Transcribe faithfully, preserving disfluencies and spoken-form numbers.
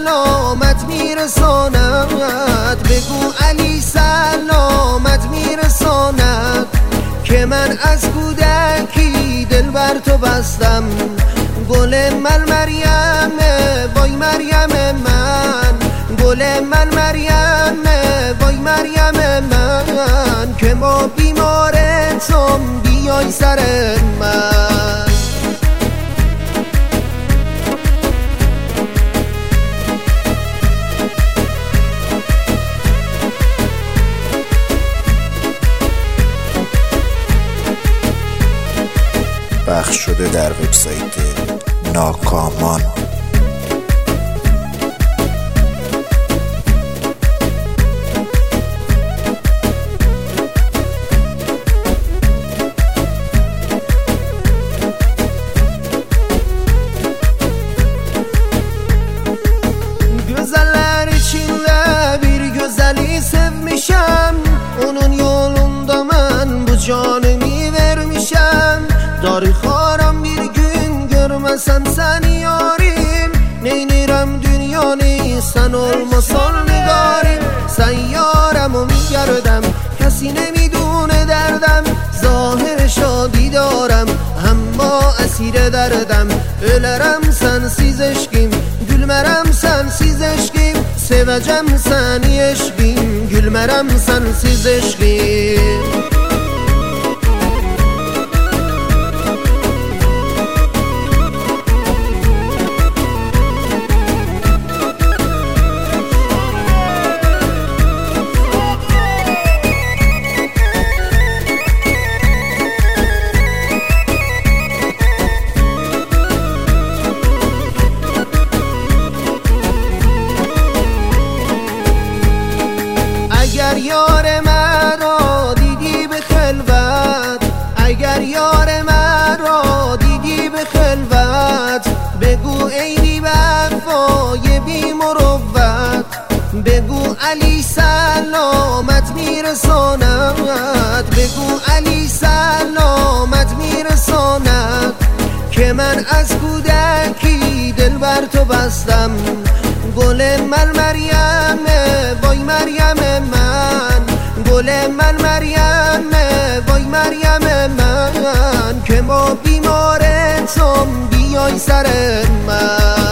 سلامت میرساند، بگو علی سلامت میرساند، که من از کودکی دل بر تو بستم. گل من مریم وای مریم من، گل من مریم وای مریم من، که ما بیمارتم بیای سر من. پخش شده در وبسایت ناکامان. Güzeller içinde bir güzeli sevmişem, onun yolunda ben bu canımı vermişem. Darıxaram bir gün görmesem seni yarim, neynirem dünyanı sen olmasan nigarim. Sen yaremو میگردم کسی نمیدونه دردم، ظاهر شادی دارم اما اسیر دردم. ölərəm sensiz eşkim, gülmərəm sensiz eşkim, sevəcəm səni eşkim, gülmərəm sensiz eşkim. اگر یار مرا دیدی به خلوت، اگر یار مرا دیدی به خلوت، بگو ای بی وفای بی مروت، بگو علی سلامت میرساند، بگو علی سلامت میرساند، که من از کودکی دل بر تو بستم. گل من مریم وای مریم من، گل من مریم وای مریم من، که ما بیمارتم بیای سر من.